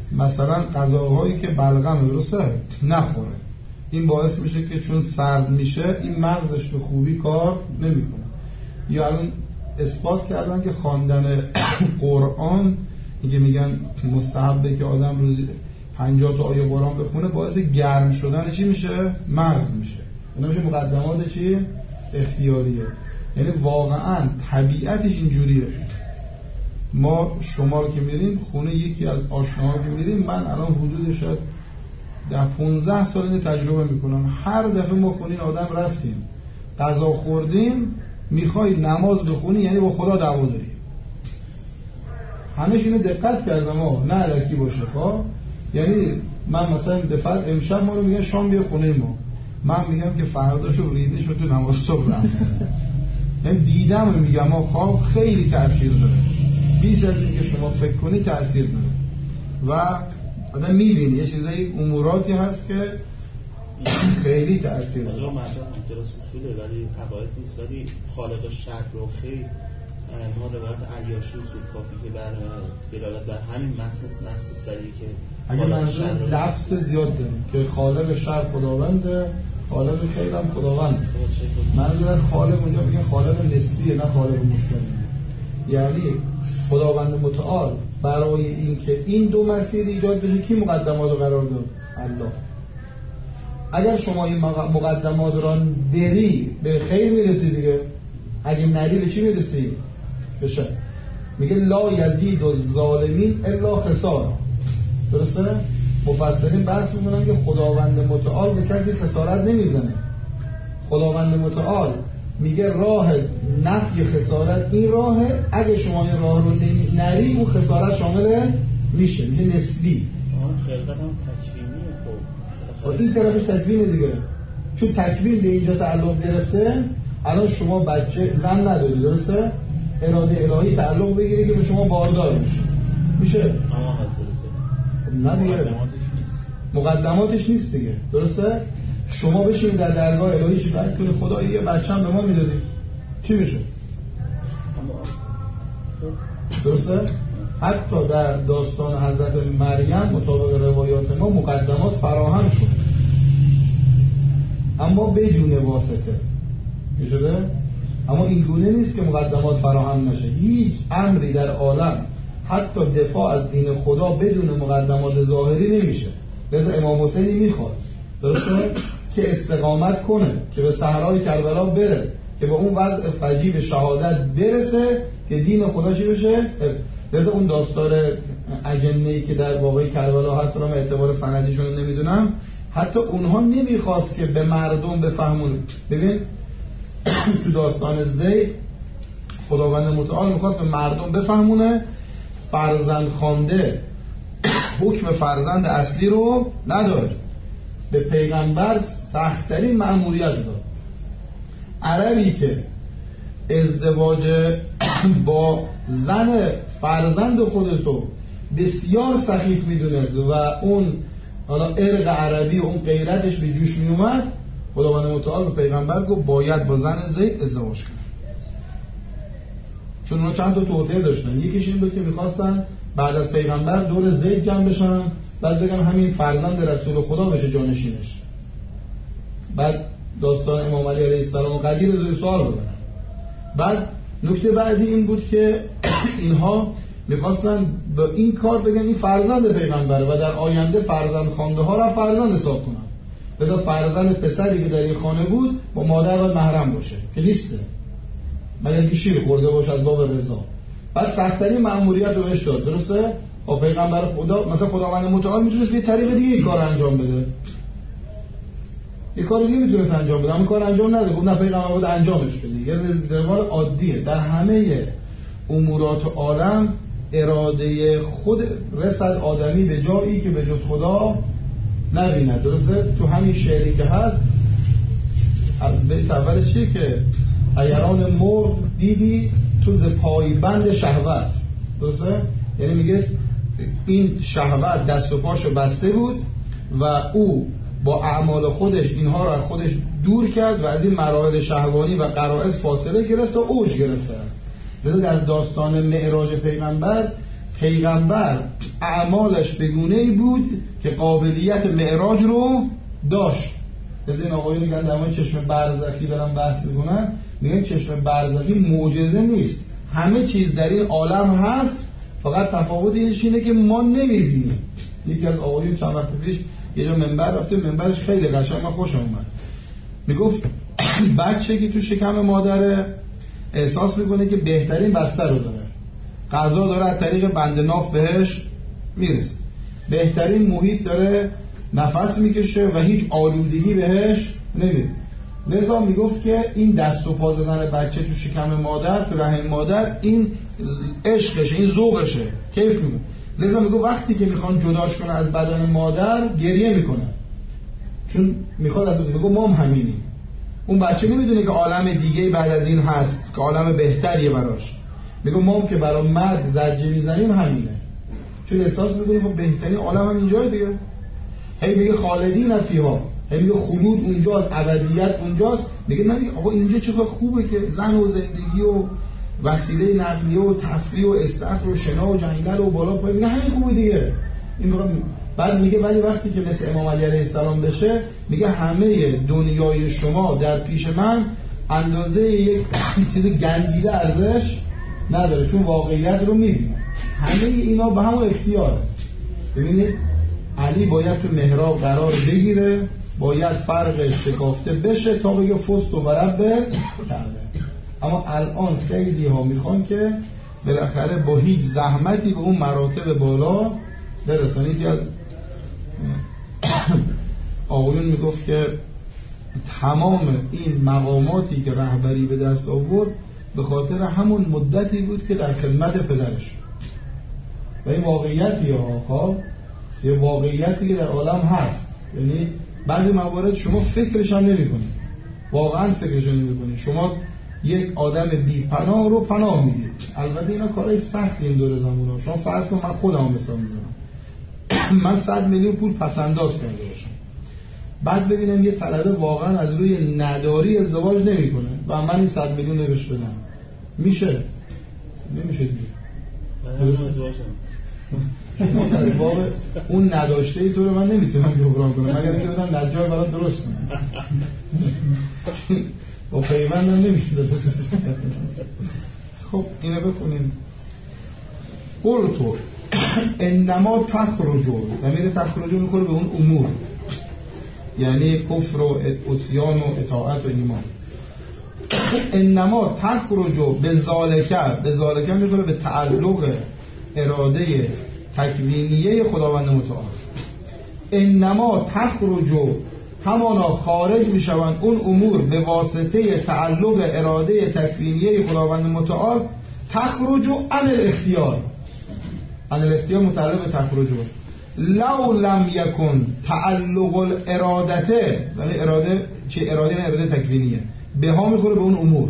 مثلا غذاهایی که بلغم درسته نخوره، این باعث میشه که چون سرد میشه این مغزش به خوبی کار نمیکنه. یا الان اثبات کردن که خواندن قرآن میگن مستحبه که آدم روزی 50 تا آیه قرآن بخونه، باعث گرم شدن چی میشه؟ مغز میشه. اینا میشه مقدمات چی؟ اختیاریه. یعنی واقعا طبیعتش اینجوریه. ما شما رو که میریم خونه یکی از آشناها که میریم، من الان حدود شاید 15 سال اینو تجربه میکنم، هر دفعه ما خونه این آدم رفتیم غذا خوردیم میخوای نماز بخونی یعنی با خدا دعوا داری. همش اینو دقت کردم نه الکی باشه. یعنی من مثلا دفعه امشب ما رو میگن شام بیا خونه ما، من میگم که فرداشو ریده شد تو نماز صبح رفت. یعنی دیدم میگم خواب خیلی تأثیر داره، بیش از این که شما فکر کنی تأثیر داره و آدم میبینی یه چیزایی اموراتی هست که خیلی تأثیر داره. اجا مطلب هم درست اصوله ولی عقاید نیست، ولی خالق شر و خیر ما روایت عیاشی اصول کافی که بر دلالت بر همین نص سریعی که اگه منظور لفظ زیاد داریم که خالق شر خداونده، خالق خیر هم خداونده. منظور خالق اونجا میگن خالق نسبیه نه خالق مستقیم. یعنی خداوند متعال برای اینکه این دو مسیر ایجاد بشه کی مقدمات رو قرار داد؟ الله. اگر شما این مقدمات رو بری به خیر میرسی دیگه، اگه نری به چی میرسی؟ بشه میگه لا یزید الظالمین الا خسارا. درسته؟ مفسرین بحث میکنن که خداوند متعال به کسی خسارت نمیزنه. خداوند متعال میگه راه نفی خسارت این راهه، اگه شما این راه رو نری اون خسارت شامل میشه، میگه نسبی. خلقت هم تکوینیه. خب این طرفش تکوینه دیگه، چون تکوین به اینجا تعلق گرفته. الان شما بچه زن نداری درسته؟ اراده الهی تعلق بگیره که به شما باردار میشه. نه دیگه مقدماتش نیست دیگه، درسته؟ شما بشین در درگاه الهی چی باید کنی؟ خدا یه بچه‌م به ما میدادی چی میشه؟ درسته؟ حتی در داستان حضرت مریم مطابق روایات ما مقدمات فراهم شد اما بدون واسطه شده. اما این گونه نیست که مقدمات فراهم نشه. هیچ امری در عالم حتی دفاع از دین خدا بدون مقدمات ظاهری نمیشه. لذا امام حسینی میخواد درسته که استقامت کنه، که به صحرای کربلا بره، که به اون وضع فجیع شهادت برسه که دین خدا چی بشه. لذا اون داستان اجنه‌ای که در واقع کربلا هست رو من اعتبار سندیشون رو نمیدونم، حتی اونها نمیخواست که به مردم بفهمونه. ببین تو داستان زید خداوند متعال میخواست به مردم بفهمونه فرزند خوانده حکم فرزند اصلی رو نداره. به پیغمبر سخت‌ترین مأموریت داد. عربی که ازدواج با زن فرزند خودتو بسیار سخیف میدونست و اون ارق عربی و اون غیرتش به جوش میومد، خداوند متعال به پیغمبر گفت باید با زن زید ازدواج کنه. چون اونا چند تا توطئه داشتن. یکیش این بود که میخواستن بعد از پیغمبر دور زید جمع بشن، بعد بگن همین فرزند رسول خدا بشه جانشینش. بعد داستان امام علی علیه السلام قدیر زیر سوال بودن. بعد نکته بعدی این بود که اینها میخواستن با این کار بگن این فرزند پیغمبره و در آینده فرزند خوانده ها را فرزند حساب کنن. لذا فرزند پسری که در این خانه بود با مادر باید محرم باشه که نیسته، مگر که شیر خورده باشه از باب رضا. بعد سخت‌ترین مأموریت رو بهش داد. درسته؟ با پیغمبر خدا مثلا خداوند متعال میتونست به طریق دیگه این کار انجام بده، یه کار دیگه میتونست انجام بده، اما کار انجام نده. گفت نه پیغمبر بود انجامش بده. یه روال عادیه در همه امورات عالم. اراده خود رسد آدمی به جایی که به جز خدا نبینه. درسته؟ تو همین شعری که هست بیت اولش چیه که ایران مرغ دیدی تو ز پایبند شهوت. درسته؟ یعنی میگه این شهوت دست و پاشو بسته بود و او با اعمال خودش اینها رو از خودش دور کرد و از این مراحل شهوانی و غرائز فاصله گرفت و اوج گرفت. لذا در داستان معراج پیغمبر پیغمبر اعمالش به گونه‌ای بود که قابلیت معراج رو داشت. از این آقایون میگن در مورد چشم برزخی دارن بحث میکنن، میگن چشم برزخی معجزه نیست، همه چیز در این عالم هست، فقط تفاوت اینه که ما نمیبینیم. یکی از آقایون چند وقت پیش یه جا منبر رفته، منبرش خیلی قشنگ، من خوشم اومد، میگفت بچه که تو شکم مادره احساس میکنه که بهترین بستر رو داره، غذا داره از طریق بند ناف بهش میرسه، بهترین محیط داره نفس میکشه و هیچ آلودگی بهش نمیره. لذا میگفت که این دست و پا زدن بچه تو شکم مادر، تو رحم مادر، این عشقشه، این ذوقشه، کیف میکنه. لذا میگفت وقتی که میخوان جداش کنه از بدن مادر گریه میکنه، چون میخواد از اون، میگه ما هم همینیم. اون بچه نمیدونه که عالم دیگه بعد از این هست که عالم بهتریه براش. میگه ما هم که برای مرد زجه میزنیم همینه، چون احساس میکنه خب بهترین عالم هم اینجای دیگه. هی میگه خالدین فیها، هی میگه خلود اونجاست، ابدیت اونجاست. میگه نه آقا اینجا چقدر خوبه که زن و زندگی و وسیله نقلیه و تفریح و استخر و شنا و جنگل و بالا پای، میگه همین خوبه دیگه. این بعد میگه ولی وقتی که مثل امام علی علیه السلام بشه، میگه همه دنیای شما در پیش من اندازه یک چیز گندیده ارزش نداره، چون واقعیت رو میبینه. همه اینا به همون اختیاره. ببینید علی باید تو محراب قرار بگیره، باید فرقش شکافته بشه تا بگه فست و رب کرده. اما الان خیلی ها میخوان که بالاخره با هیچ زحمتی به اون مراتب بالا برسن. یکی از آقایون میگفت که تمام این مقاماتی که رهبری به دست آورد به خاطر همون مدتی بود که در خدمت پدرش. و این واقعیتی ها، یه واقعیتی که در عالم هست. یعنی بعضی موارد شما فکرش هم نمی کنید، واقعا فکرش هم نمی کنید. شما یک آدم بی پناه رو پناه میدید. البته اینا کارهای سختی این دور زمان ها. شما فرض کن من خودم مثال میزنم، من 100 میلیون پول پسنداز کرده باشم، بعد ببینم یه طلبه واقعا از روی نداری ازدواج نمیکنه و من این 100 میلیون رو بهش بدم، میشه؟ نمیشه دیگه. من باب اون نداشته ای تو رو من نمیتونم جبران کنم، مگر اینکه بدم نجار برات درست کنم. با پیوند هم نمیشه درست. خب اینو بخونیم. قلتو انما تخرجو، ضمیر تخرجو میخوره به اون امور، یعنی کفر و عصیان و اطاعت و ایمان. انما تخرجو به ذالکه میخوره به تعلق اراده تکوینیه خداوند متعال. انما تخرجو همانا خارج میشوند اون امور به واسطه تعلق اراده تکوینیه خداوند متعال. تخرجو عن الاختیار، عن الاختیار متعلق به تخرجو. لو لم یکن تعلق الارادته، یعنی اراده چه اراده؟ نه اراده تکوینیه، به ها میخوره به اون امور.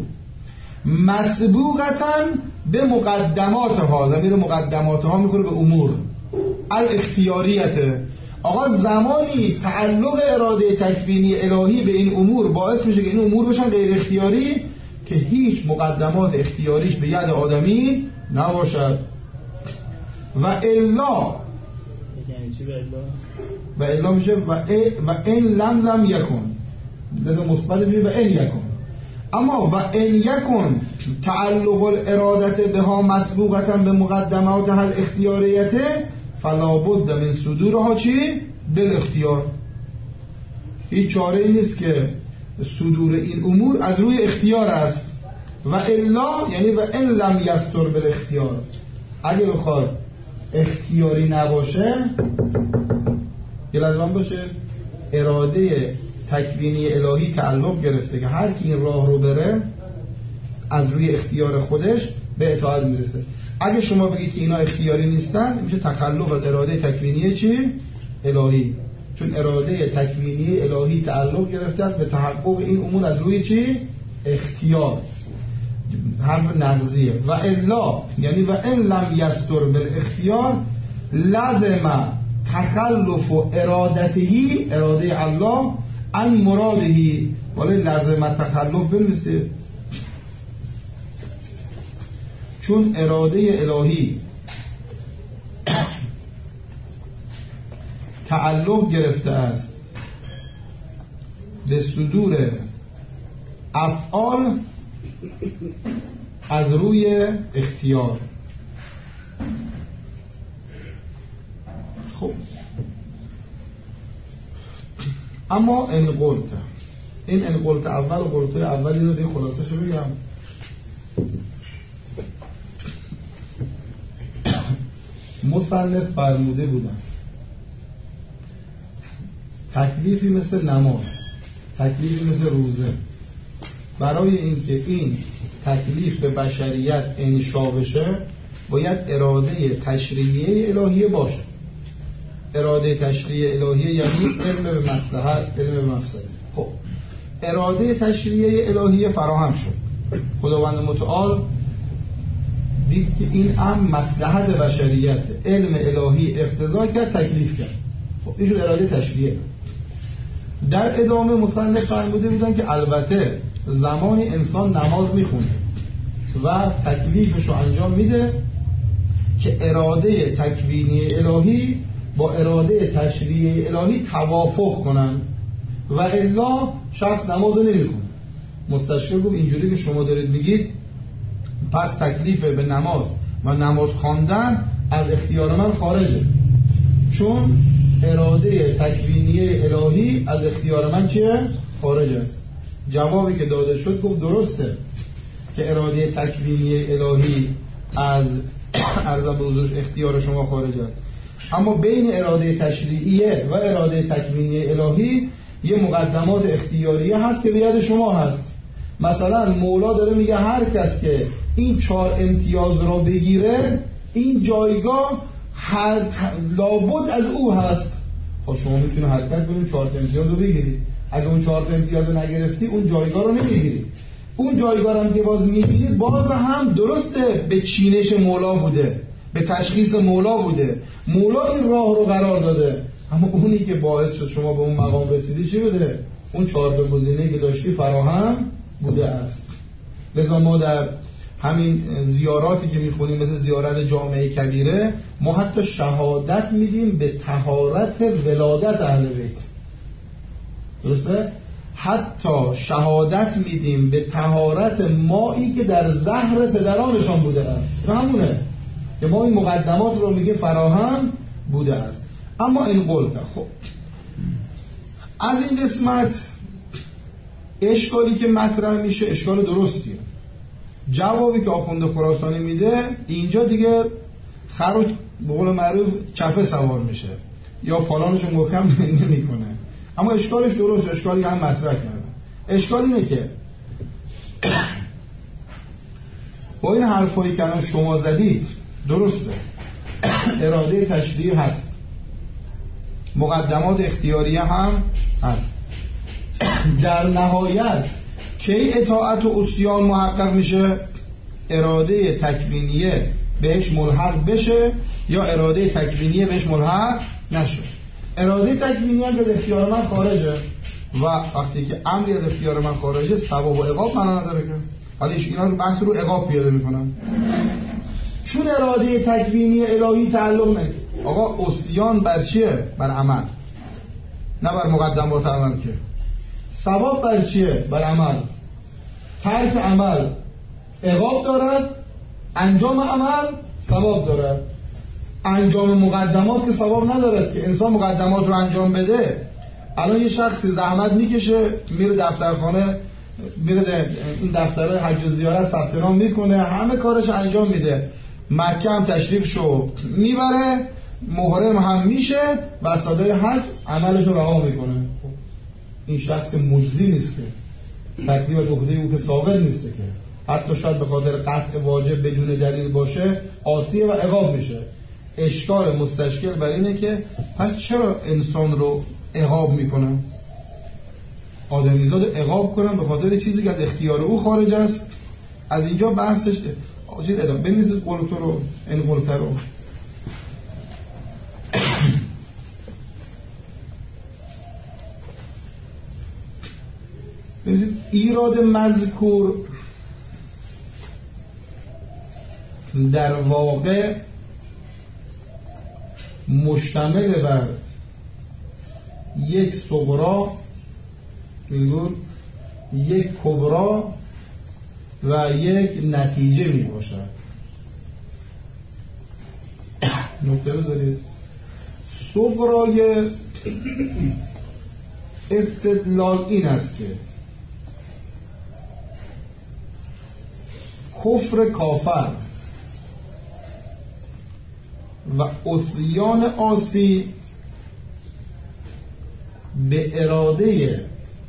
مسبوقتاً به مقدماتها، ضمیر مقدماتها میخوره به امور الاختیاریته. آقا زمانی تعلق اراده تکوینی الهی به این امور باعث میشه که این امور بشن غیر اختیاری که هیچ مقدمات اختیاریش به ید آدمی نباشد. و الا، یعنی چی و الا میشه و ان لم یکن، لذا مثبت میشه و ان یکن. اما و ان یکن تعلق الارادت بها مسبوقتا به مقدمات الاختیاریته فلا بد من صدورها چی؟ بالاختیار. هیچ چاره ای نیست که صدور این امور از روی اختیار است. و الا یعنی و ان لم یستر بالاختیار، اگه بخواد اختیاری نباشه، یه لازم باشه اراده تکوینی الهی تعلق گرفته که هر کی این راه رو بره از روی اختیار خودش به اطاعت میرسه. اگه شما بگید که اینا اختیاری نیستن، میشه تخلف از اراده تکوینی چی؟ الهی. چون اراده تکوینی الهی تعلق گرفته است به تحقق این امور از روی چی؟ اختیار. حرف نقضیه. و الا یعنی و ان لم یستر بالاختیار لازم تخلف ارادتهی، اراده الله، عن مرادهی. ولی لازم تخلف بنویسه، چون اراده الهی تعلق گرفته است به صدور افعال از روی اختیار. خب اما انقلت، این انقلت اول و قلت اولی رو دیگه خلاصه شو بگم. مصنف فرموده بودن تکلیفی مثل نماز، تکلیفی مثل روزه، برای اینکه این تکلیف به بشریت انشا بشه باید اراده تشریعی الهی باشه. اراده تشریعی الهی یعنی علم به مصلحت، علم به مفسده. خب اراده تشریعی الهی فراهم شد، خداوند متعال دید که این امر مصلحت بشریت، علم الهی اقتضا کرد، تکلیف کرد. خب این شد اراده تشریعی. در ادامه مصنف فرموده بودن که البته زمانی انسان نماز میخونه و تکلیفش رو انجام میده که اراده تکوینی الهی با اراده تشریعی الهی توافق کنن و الا شخص نماز رو نمیخونه. مستشفی گفت اینجوری که شما دارید میگید پس تکلیف به نماز و نماز خواندن از اختیار من خارجه، چون اراده تکوینی الهی از اختیار من چیه؟ خارج است. جوابی که داده شد گفت درسته که اراده تکوینی الهی از عرضم به حضورش اختیار شما خارج است، اما بین اراده تشریعیه و اراده تکوینی الهی یه مقدمات اختیاریه هست که به ید شما هست. مثلا مولا داره میگه هر کس که این 4 امتیاز رو بگیره این جایگاه لابد از او هست. خب شما میتونه حرکت کنید 4 امتیاز رو بگیرید، اگه اون 4 امتیاز رو نگرفتی اون جایگاه رو نمیگیری. اون جایگاه هم که باز میگیرید باز هم درسته به چینش مولا بوده، به تشخیص مولا بوده، مولا این راه رو قرار داده، اما اونی که باعث شد شما به اون مقام رسیدی چی بوده؟ اون 4 گزینه‌ای که داشتی فراهم بوده است. لذا ما در همین زیاراتی که میخونیم مثل زیارت جامعه کبیره ما حتی شهادت میدیم به طهارت ولادت اهل بیت، درسته؟ حتی شهادت میدیم به طهارت مایی که در زهر پدرانشان بوده است. همونه که ما این مقدمات رو میگیم فراهم بوده است. اما این قلت، خب از این قسمت اشکالی که مطرح میشه اشکال درستیه. جوابی که آخوند خراسانی میده اینجا دیگه خر به قول معروف چپه سوار میشه یا پالانشو محکم نمیکنه، اما اشکالش درست، اشکالی هم مطرح کرده. اشکال اینه که با این حرفایی که الان شما زدید درسته، اراده تشریعی هست، مقدمات اختیاریه هم هست، در نهایت کی اطاعت و عصیان محقق میشه؟ اراده تکوینیه بهش ملحق بشه یا اراده تکوینیه بهش ملحق نشه. اراده تکوینیه از اختیار من خارجه و وقتی که امری از اختیار من خارجه ثواب و عقاب معنا نداره که. حالا اینا رو بحث رو عقاب پیاده میکنن، چون اراده تکوینی الهی تعلق نمیده. آقا عصیان بر چیه؟ بر عمل، نه بر مقدمات عمل. که ثواب بر چیه؟ بر عمل. ترک عمل عقاب دارد، انجام عمل ثواب دارد. انجام مقدمات که ثواب ندارد که انسان مقدمات رو انجام بده. الان یه شخصی زحمت میکشه میره دفترخانه، میره این دفترهای حج و زیارت ثبت نام میکنه، همه کارش انجام میده، مکه هم تشریفشو میبره، محرم هم میشه، وسایل حج عملش رو رها میکنه. این شخص مجزی نیست که تکلیف از عهده او که ثابت نیست که حتی شاید به خاطر قطع واجب بدون دلیل باشه عاصیه و عقاب میشه. اشکال مستشکل بر اینه که پس چرا انسان رو عقاب میکنن؟ آدمیزاد عقاب کنن به خاطر چیزی که از اختیار او خارج است. از اینجا بحثش چیز ادامه بنویسید قلتو رو این قلتر رو. بنویسید ایراد مذکور در واقع مشتمل بر یک صغرا، یک کبرا و یک نتیجه می باشد. نکته بذارید. صغرای استدلال این است که کفر کافر و عصیان عاصی به اراده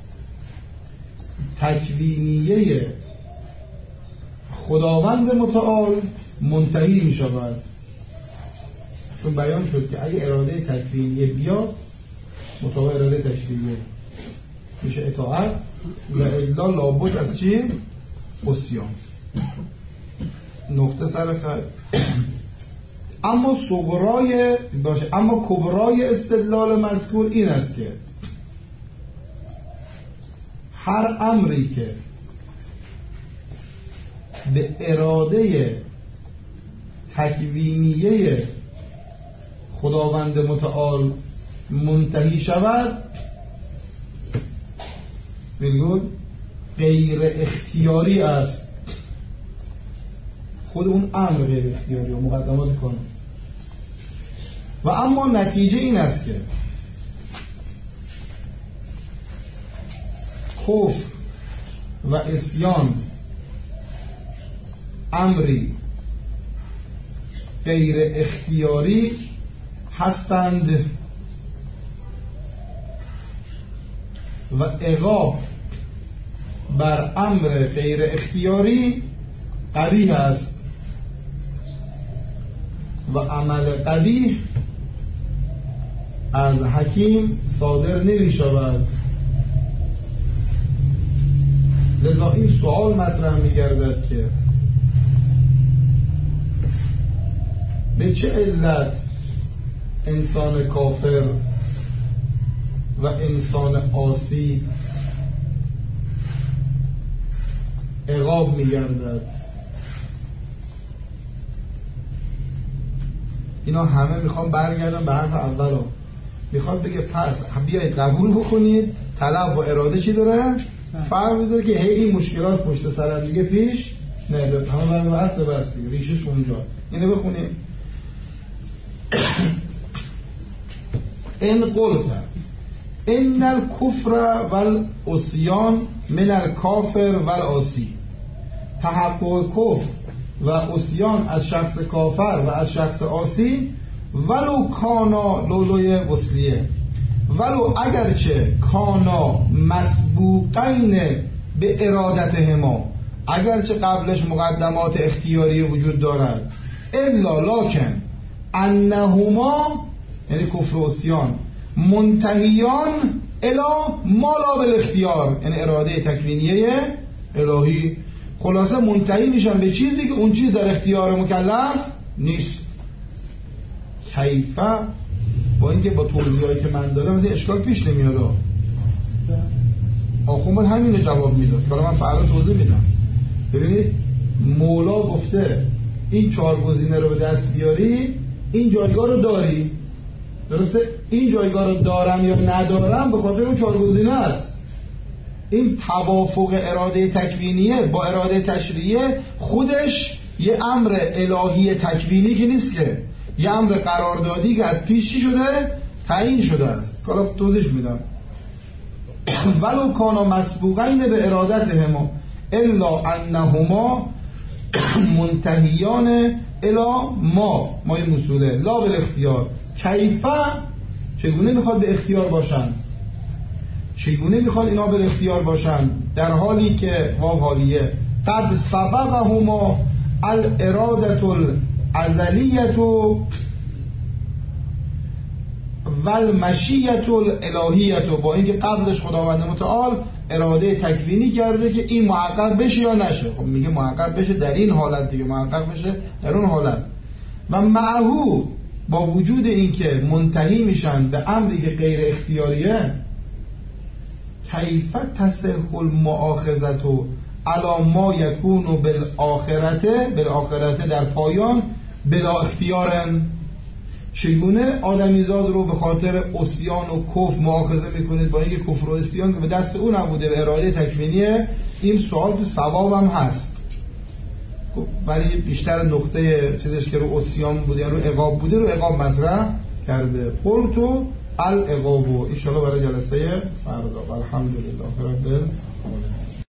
تکوینیه خداوند متعال منتهی می شود. چون بیان شد که اگه اراده تکوینیه بیاد مطابق اراده تشریعیه میشه اطاعت و الا لابد از چی؟ عصیان. نقطه سر خط. اما صغرای باشه، اما کبرای استدلال مذکور این است که هر امری که به اراده تکوینیه خداوند متعال منتهی شود غیر اختیاری است. خود اون امر غیر اختیاری و مقدمات کنه. و اما نتیجه این است که کفر و عصیان امری غیر اختیاری هستند و عقاب بر امر غیر اختیاری قبیح است و عمل قبیح از حکیم صادر نمی شود. لذا این سوال مطرح می گردد که به چه علت انسان کافر و انسان عاصی عقاب می گردد؟ اینا همه میخوام برگردم به حرف اولو. میخواد بگه پس بیایید قبول بکنید طلب و اراده چی داره؟ فرق داره که هی این مشکلات پشت سر هم دیگه پیش نه. همه برای اصل برسی ریشش اونجا. اینو بخونیم. ان قلت ان الکفر والعصیان من الکافر والعاصی، تحقق کفر و عصیان از شخص کافر و از شخص عاصی ولو کانا لولوی وصلیه، ولو اگرچه کانا مسبوقین به ارادتهما، اگرچه قبلش مقدمات اختیاری وجود دارد، الا لکن انهما یعنی کفر و عصیان منتهیان الا ما لا بالاختیار، یعنی اراده تکوینیه الهی، خلاصه منتهی میشن به چیزی که اون چیز در اختیار مکلف نیست. کیفه با اینکه با توضیحاتی که من دادم مثلا اشکال پیش نمیاد. آخوند باید همین رو جواب میداد که حالا من فردا توضیح میدم. ببینید مولا گفته این 4 گزینه رو به دست بیاری این جایگاه رو داری، درسته؟ این جایگاه رو دارم یا ندارم به خاطر اون 4 گزینه است. این توافق اراده تکوینیه با اراده تشریعیه خودش یه امر الهی تکوینی که نیست، که یه امر قراردادی که از پیش چی شده؟ تعیین شده است. حالا توضیح میدم. ولو کانا مسبوقین به ارادتهما الا انهما منتهیان الا ما مسئوله لا بالاختیار. کیفه چگونه میخواد به اختیار باشن؟ چگونه میخواد اینا به اختیار باشن در حالی که واو حالیه قد سبقهما الارادت الازلیت والمشیت الالهیت، با اینکه قبلش خداوند متعال اراده تکوینی کرده که این محقق بشه یا نشه. خب میگه محقق بشه در این حالت دیگه، محقق بشه در اون حالت. و معهو با وجود اینکه منتهی میشن به امری که غیر اختیاریه، کیف تصح المؤاخذه علی ما یکون بالآخرته در پایان بلا اختیارن، چگونه آدمیزاد رو به خاطر عصیان و کفر مؤاخذه میکنید با اینکه کفر و عصیان به دست اون نبوده، به اراده تکوینیه؟ این سوال تو ثواب هم هست، ولی بیشتر نقطه چیزش که رو عصیان بوده یا رو عقاب بوده، رو عقاب مطرح کرده. قلتو العقاب. ان شاء الله برای جلسه فردا. الحمدلله رب العالمین.